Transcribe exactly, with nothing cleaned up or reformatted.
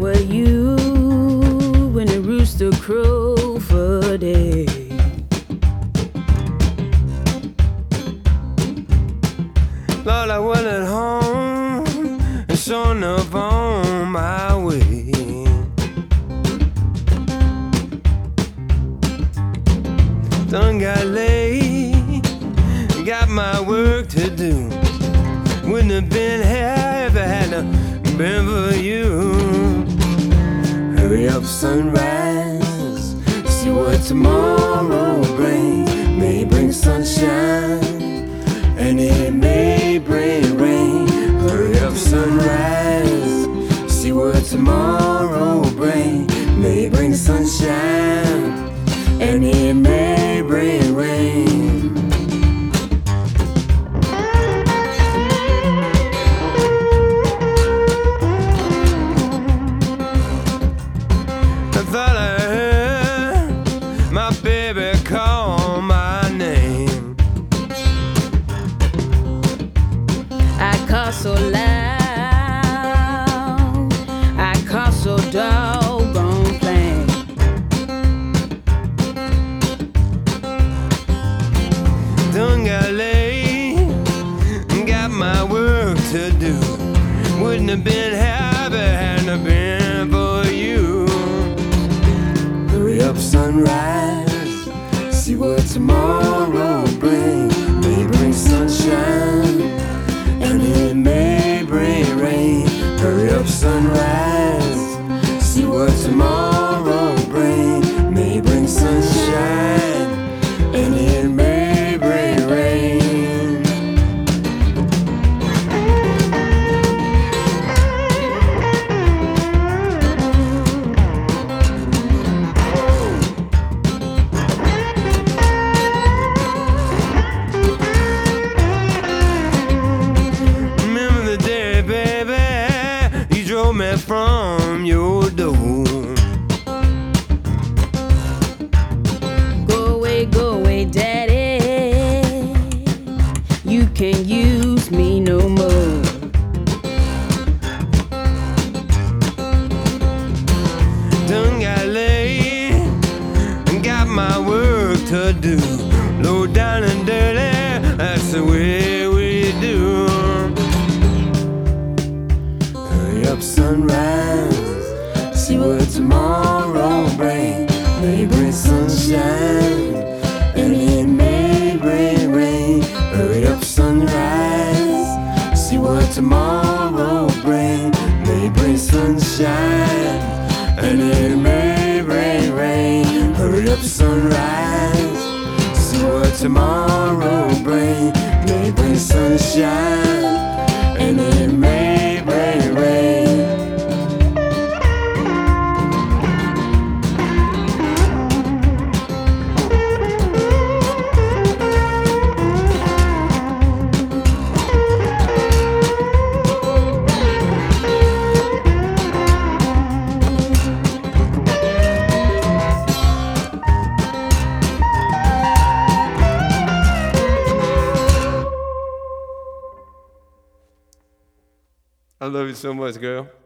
were you when the rooster crowed for day. Lord, I went at home and sure enough on my way. Done got late, got my work to do. Wouldn't have been here if it hadn't been for you. Hurry up, sunrise, see what tomorrow brings. May bring sunshine, and it may bring rain. Hurry up, sunrise, see what tomorrow brings. May bring sunshine, and it may bring rain. I thought I heard my baby call my name. I call so loud, I call so doggone plain. Done got late, got my work to do. Wouldn't have been happy hadn't have been for you. Hurry up, sunrise, see what tomorrow brings. May bring sunshine, and it may bring rain. Hurry up, sunrise, see what tomorrow brings. May bring sunshine, and it may bring rain. Remember the day, baby, you drove me from your door. Go away, go away, daddy, you can't use me no more. Done got late, got my work to do. Low down and dirty, that's the way we do. Hurry up, sunrise, see what tomorrow brings. May bring sunshine, and it may bring rain. Hurry up, sunrise, see what tomorrow brings. May bring sunshine, and it may bring rain. Hurry up, sunrise, see what tomorrow brings. May bring sunshine, and it may bring rain. I love you so much, girl.